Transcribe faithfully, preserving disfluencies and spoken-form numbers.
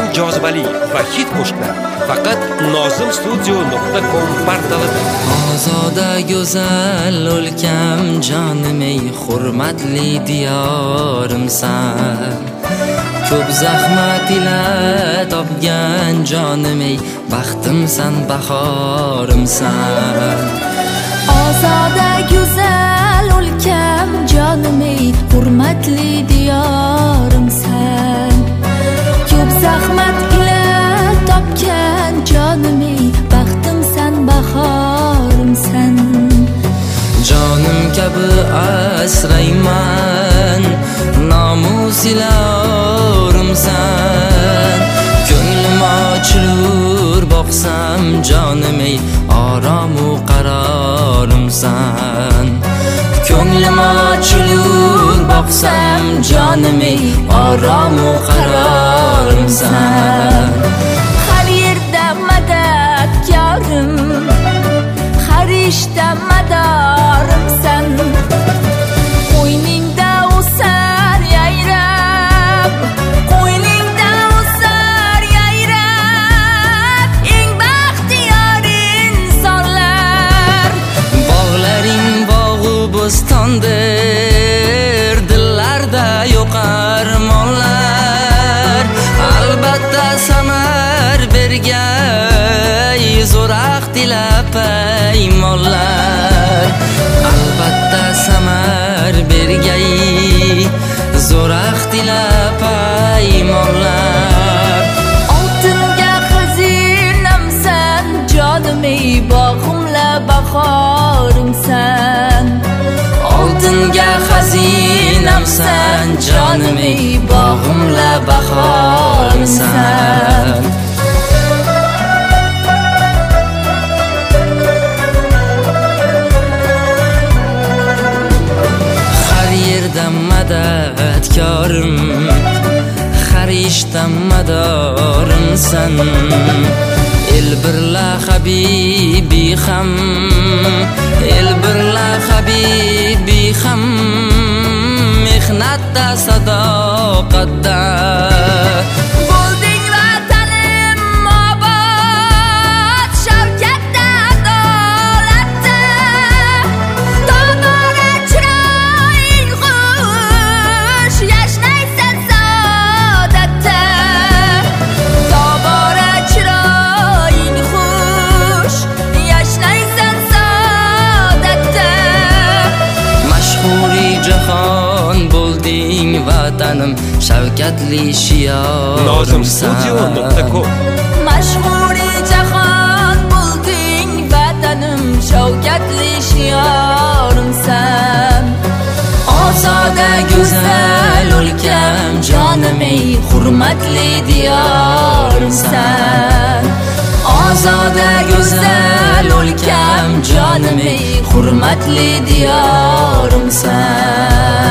jozibali va hit qo'shiqlar faqat nozim studio nuqta com portalida. Ozoda go'zal o'lkam jonim ey hurmatli diyorimsan. Ko'p zahmat ila topgan jonim ey baxtimsan bahorimsan. Ozoda go'zal o'lkam jonim ey hurmatli diyorimsan. Ko'p zahmat ila topgan jonim ey baxtimsan bahorimsan. Jonim kabi asrayman nomus ila orimsan. Ko'nglim ochilur boqsam jonim ey oromu qarorimsan. Ko'nglim ochilur boqsam jonim ey oromu qarorimsan. Har yerda madadkorim, har ishda madorimsan. Qo'yningda o'sar yayrab, qo'yningda o'sar yayrab, eng baxtiyor insonlar. Bog'laring bog'u bo'stondir, dillarda yo'q armonlar. Albatta samar bergay zo'raq tilab paymonlar. Albatta samar bergay zo'raq tilab paymonlar. Oltinga xazinamsan jonim ey bog'imla bahorimsan. Oltinga xazinamsan jonim ey bog'imla bahorimsan. Har yerda madadkorim, har ishda madorimsan. El birla habibi ham, el birla habibi ham, mehnatda sadoqatda. Bo'lding vatanim obod, shavkatda adolatda. Tobora chiroying xush, yashnaysan saodatda. Tobora chiroying xush, yashnaysan saodatda. Mashhuri jahon bo'lding vatanim, shavkatli nozim studio nuqta shiyorimsan. com. Mashhuri jahon bo'lding vatanim, shavkatli shiyorimsan. Ozoda go'zal o'lkam jonim ey hurmatli diyorimsan. Ozoda go'zal o'lkam jonim ey hurmatli diyorimsan.